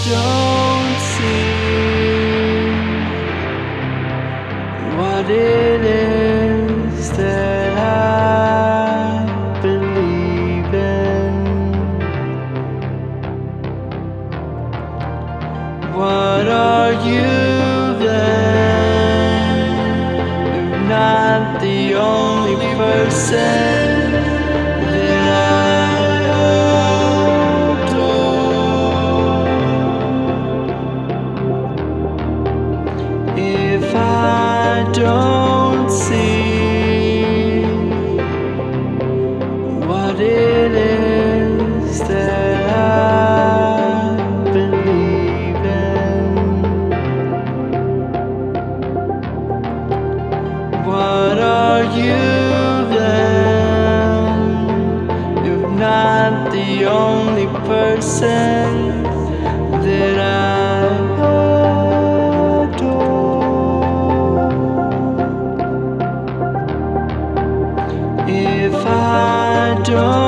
don't see what it is that I believe in. What are you then, if not the only person that I adore? If I don't see what it is that I believe in, what are you then, if not the only person that I adore? If I don't